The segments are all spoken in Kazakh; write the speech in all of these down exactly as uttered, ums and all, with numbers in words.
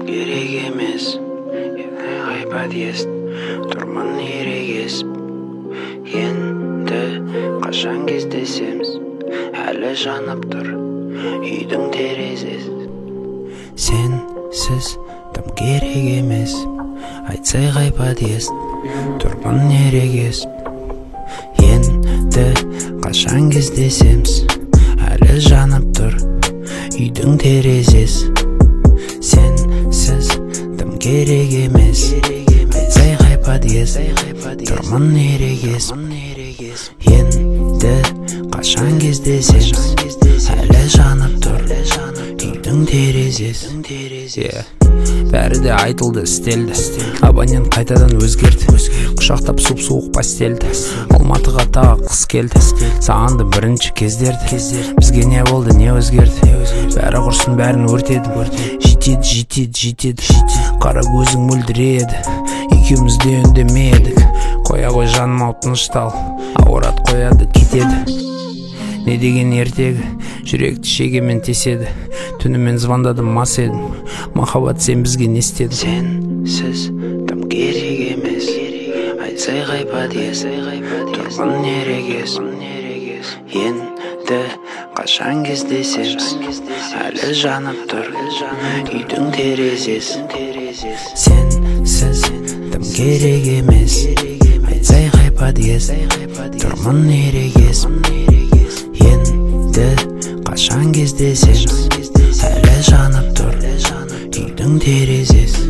керек емес. Ай подъезд, тұрмын ерегесіп. Енді қашан кездесеміз, әлі жанып тұр үйдің терезесі. Сенсіз тым керек емес. Айтсай қай подъезд, тұрмын ерегесіп. Енді қашан кездесеміз, әлі жанып тұр үйдің терезесі. Сенсіз тым керек емес. Айтсай қай подъезд, тұрмын ерегесіп. Енді қашан кездесеміз, әлі жанып тұр үйдің терезесі. Бәрі де айтылды, істелді. Абонент қайтадан өзгерді. Құшақтап суп-суық постельді. Алматыға тағы қыс келді. Сағанды бірінші кездерді. Бізге не болды, не өзгерді? Бәрі құрсын, бәрін өртеді. Жетеді, жетеді, жетеді. Қара көзің мөлдіреді. Екеуміз де үндемедік. Қоя қой жаным ау, тыныштал. Ауырат қояды, кетеді. Не деген ертегі, жүректі шегемен теседі. Түнімен звондадым, мас едім. Махаббат, сен бізге не істедің? Сенсіз тым керек емес. Айтсай қай подъезд, тұрмын ерегесіп. Енді қашан кездесеміз, әлі жанып тұр үйдің терезесі. Сенсіз тым керек емес. Айтсай қай подъезд, тұрмын ерегесіп. Енді қашан кездесеміз, әлі жанып тұр үйдің терезесі.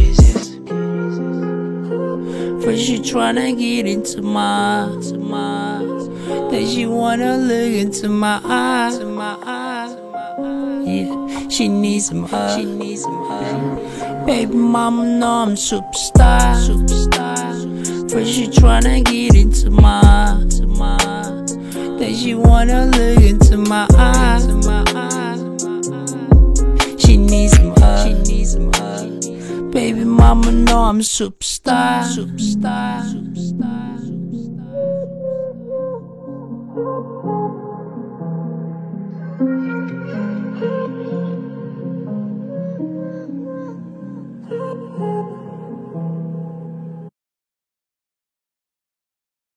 First she tryna get into my, then she wanna look into my eyes. Yeah, she needs some hug. Baby mama know I'm superstar. First she tryna get into my, then she wanna look into my eyes. She needs some hug. Baby mama know I'm a superstar. Superstar. Superstar.